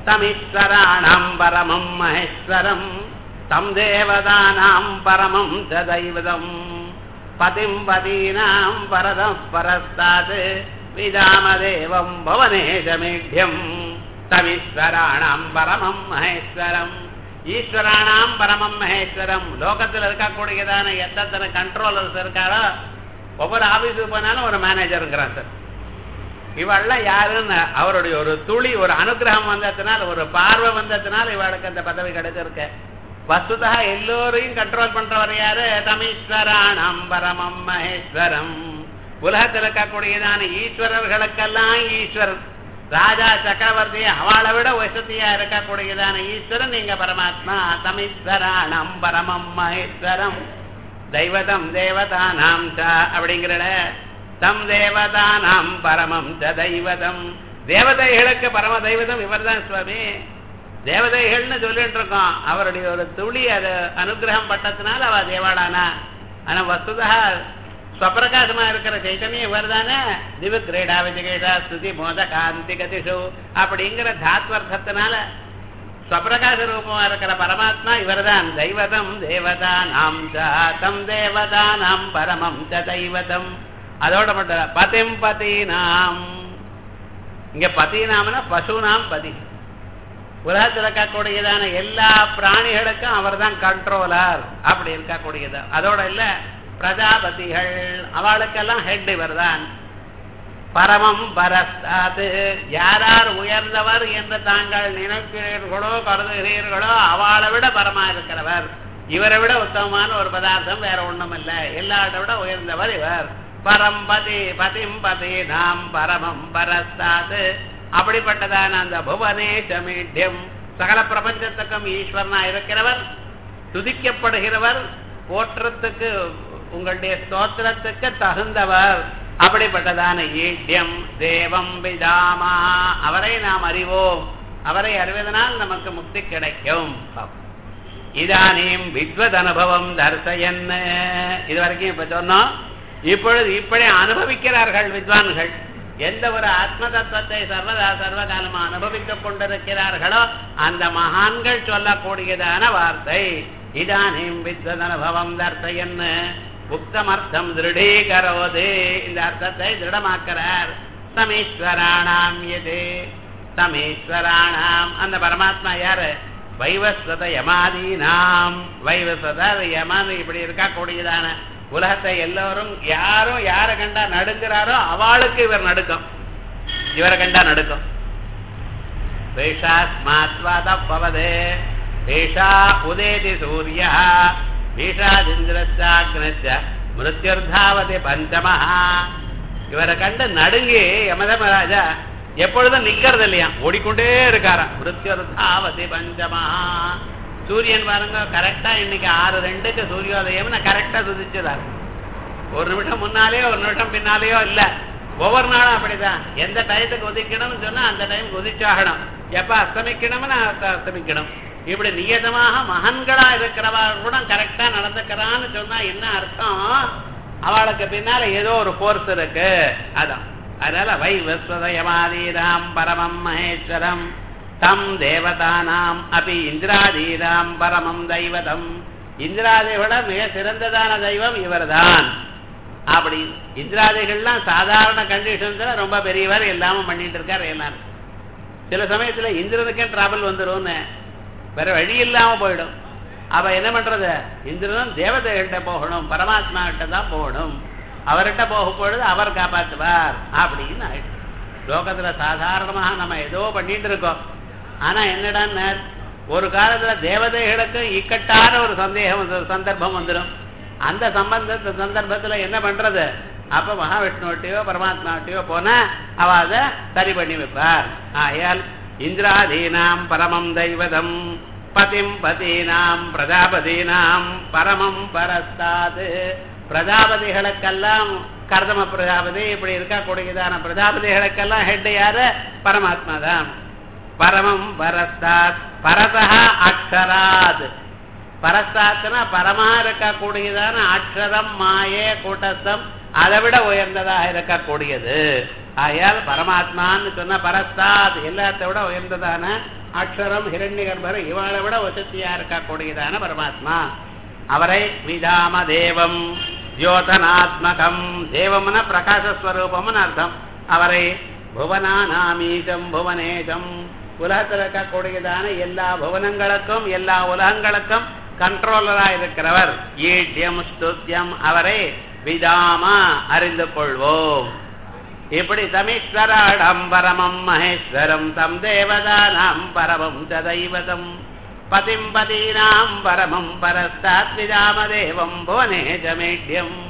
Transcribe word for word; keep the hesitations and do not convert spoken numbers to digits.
தமீஸ்வராணாம் பரமம் மகேஸ்வரம் தம் தேவதானாம் பரமம் ச தைவதம் பதிம் பதீனாம் பரதம் பரஸ்தாத் விதாமதேவம் பவனேஷமேத்யம் தமீஸ்வராணாம் பரமம் மகேஸ்வரம். ஈஸ்வராணாம் பரமம் மகேஸ்வரம். லோகத்தில் இருக்கக்கூடியதான எத்தனை கண்ட்ரோலர்ஸ் இருக்காரோ ஒவ்வொரு ஆபீஸுக்கு போனாலும் ஒரு மேனேஜருங்கிறான் சார். இவெல்லாம் யாருன்னு அவருடைய ஒரு துளி ஒரு அனுகிரகம் வந்ததுனால ஒரு பார்வை வந்ததுனால இவளுக்கு அந்த பதவி கிடைச்சிருக்க. வஸ்துதா எல்லோரையும் கண்ட்ரோல் பண்றவர் யாரு? தமீஸ்வராணாம் பரமம் மகேஸ்வரம். உலகத்தில் இருக்கக்கூடியதான ஈஸ்வரர்களுக்கெல்லாம் ஈஸ்வரன், ராஜா சக்கரவர்த்தி அவளை விட வசதியா இருக்கக்கூடியதான ஈஸ்வரன் நீங்க பரமாத்மா. தமீஸ்வராணாம் பரமம் மகேஸ்வரம் தெய்வதம் தேவதானாம் ச அப்படிங்கிற தம் தேவதானாம் பரமம் ச தெய்வதம். தேவதைகளுக்கு பரம தெய்வதம் இவர் தான் சுவாமி. தேவதைகள்னு சொல்லிட்டு இருக்கோம், அவருடைய ஒரு துளி அது அனுகிரகம் பட்டத்தினால அவ தேவாடானா. ஆனா வஸ்துதா ஸ்வப்பிரகாசமா இருக்கிற சைத்தன்யம் இவர் தானே. திவு கிரீடா விஜகேஷா ஸ்துதி மோத காந்தி கதிஷு அப்படிங்கிற தாத்வர்த்தத்தினால ஸ்வப்பிரகாச ரூபமா இருக்கிற பரமாத்மா இவர் தான். தெய்வதம் தேவதானாம் ச தம் தேவதானாம் பரமம் ச தெய்வதம். அதோட மட்டும் பதிம் பதீனாம். இங்க பதீனாம்னா பசுனாம் பதி. உலகத்தில் இருக்கக்கூடியதான எல்லா பிராணிகளுக்கும் அவர் தான் கண்ட்ரோலர் அப்படி இருக்கக்கூடியது. அதோட இல்ல பிரஜாபதிகள் அவளுக்கெல்லாம் ஹெட் இவர் தான். பரமம் பரஸ்தாத். யாரார் உயர்ந்தவர் என்று தாங்கள் நினைக்கிறீர்களோ கருதுகிறீர்களோ அவளை விட பரமா இருக்கிறவர். இவரை விட உத்தமமான ஒரு பதார்த்தம் வேற ஒண்ணும் இல்ல. எல்லாரை விட உயர்ந்தவர் இவர். பரம்பதி பதிம் பதி நாம் பரமம் பரஸ்தாத். அப்படிப்பட்டதான அந்த புவனேஷமீட்யம் சகல பிரபஞ்சத்துக்கும் ஈஸ்வரனா இருக்கிறவர், துதிக்கப்படுகிறவர், போற்றத்துக்கு உங்களுடைய ஸ்தோத்திரத்துக்கு தகுந்தவர். அப்படிப்பட்டதான ஈட்யம் தேவம் விதாமா. அவரை நாம் அறிவோம். அவரை அறிவதனால் நமக்கு முக்தி கிடைக்கும். இதானீம் வித்வத் அனுபவம் தர்சயன். இதுவரைக்கும் இப்ப சொன்னோம். இப்பொழுது இப்படி அனுபவிக்கிறார்கள் வித்வான்கள். எந்த ஒரு ஆத்ம தத்துவத்தை சர்வதா சர்வகாலமா அனுபவித்துக் கொண்டிருக்கிறார்களோ அந்த மகான்கள் சொல்லக்கூடியதான வார்த்தை இதானீம் வித்வத் அனுபவம் தர்சயன். உக்தமர்த்தம் திருடீகரோது. இந்த அர்த்தத்தை திருடமாக்கிறார். சமீஸ்வராணாம் எது சமீஸ்வராணாம். அந்த பரமாத்மா யாரு? வைவஸ்வத யமாதீனாம். வைவஸ்வத யமாதி இப்படி இருக்கக்கூடியதான உலகத்தை எல்லோரும் யாரும் யாரை கண்டா நடுங்கிறாரோ அவளுக்கு இவர் நடுக்கும். இவரை கண்டா நடுக்கும். வேஷாத்மாத்வாதப்பவதே வேஷா உதேதி சூர்யா வீஷாதிந்திரச்சாக்னச்ச மிருத்யுர்தாவதி பஞ்சமஹா. இவரை கண்டு நடுங்கி யமதமராஜா எப்பொழுதும் நிக்கிறது இல்லையா, ஓடிக்கொண்டே இருக்காரா. மிருத்யுர்தாவதி பஞ்சமஹா. சூரியன் பாருங்க கரெக்டா இன்னைக்கு ஆறு ரெண்டுக்கு சூரியோதயம் கரெக்டா சுதிச்சுதாரு. ஒரு நிமிஷம் முன்னாலேயோ ஒரு நிமிஷம் பின்னாலேயோ இல்ல. ஒவ்வொரு நாளும் அப்படிதான். எந்த டயத்துக்கு உதிக்கணும்னு சொன்னா அந்த டைம் உதிச்சாகணும். எப்ப அஸ்தமிக்கணும்னு அஸ்தமிக்கணும். இப்படி நியதமாக மகன்களா இருக்கிறவா கூட கரெக்டா நடந்துக்கிறான்னு சொன்னா என்ன அர்த்தம்? அவளுக்கு பின்னால ஏதோ ஒரு போர்ஸ் இருக்கு. அதான் அதனால வை விஸ்வதயமாதீராம் பரமம் மகேஸ்வரம் தம் தேவதானாம் அபி இந்திராதீராம் பரமம் தெய்வதம். இந்திராதிகளோட மிக சிறந்ததான தெய்வம் இவர்தான். அப்படி இந்திராதிகள்லாம் சாதாரண கண்டிஷன்ஸ்ல ரொம்ப பெரியவர் எல்லாமும் பண்ணிட்டு இருக்காரு. எல்லாரும் சில சமயத்துல இந்திரனுக்கே டிராவல் வந்துடும், வேற வழி இல்லாம போயிடும். அப்ப என்ன பண்றது? இந்திரனும் தேவதைகள்கிட்ட போகணும், பரமாத்மா கிட்ட தான் போகணும். அவர்கிட்ட போகும் பொழுது அவர் காப்பாற்றுவார் அப்படின்னு ஆயிடும். லோகத்துல சாதாரணமாக நம்ம ஏதோ பண்ணிட்டு இருக்கோம். ஆனா என்னடான்னு ஒரு காலத்துல தேவதைகளுக்கு இக்கட்டான ஒரு சந்தேகம் சந்தர்ப்பம் வந்துடும். அந்த சம்பந்த சந்தர்ப்பத்துல என்ன பண்றது? அப்ப மகாவிஷ்ணுவட்டையோ பரமாத்மாவட்டையோ போனா அவ அதை சரி பண்ணி வைப்பார். ஆயால் இந்திராதீனாம் பரமம் தெய்வதம் பதிம் பதீனாம் பிரஜாபதீனாம் பரமம் பரஸ்தாது. பிரஜாபதிகளுக்கெல்லாம் கர்தம பிரஜாபதி இப்படி இருக்கக்கூடியதான பிரஜாபதிகளுக்கெல்லாம் ஹெட் யாரு? பரமாத்மா தான். பரமம் பரஸ்தாத் பரதா அக்ஷராத். பரஸ்தாத்னா பரமா இருக்கக்கூடியதான அக்ஷரம் மாயே கூட்டஸ்தம் அதை விட உயர்ந்ததாக இருக்கக்கூடியது. ஆயால் பரமாத்மான்னு சொன்ன பரஸ்தாத் எல்லாத்த விட உயர்ந்ததான அக்ஷரம் ஹிரண்ய கர்ப்பர் இவளை விட வசதியா இருக்கக்கூடியதான பரமாத்மா அவரை விதாம தேவம் ஜோதனாத்மகம் தேவம்னா பிரகாசஸ்வரூபம்னு அர்த்தம் அவரை புவனானாமீசம் புவனேசம் உலகத்தில் இருக்கக்கூடியதான எல்லா புவனங்களுக்கும் எல்லா உலகங்களுக்கும் கண்ட்ரோலரா இருக்கிறவர் ஈட்யம் ஸ்துத்யம் அவரை விதாமா அறிந்து கொள்வோம் இப்படி தமீஸ்வராடம் பரமம் மகேஸ்வரம் தம் தேவதானாம் பரமம் சதைவதம் பதிம் பதீனாம் பரமம் பரஸ்தாத் விதாம தேவம் புவனேஜமேட்யம்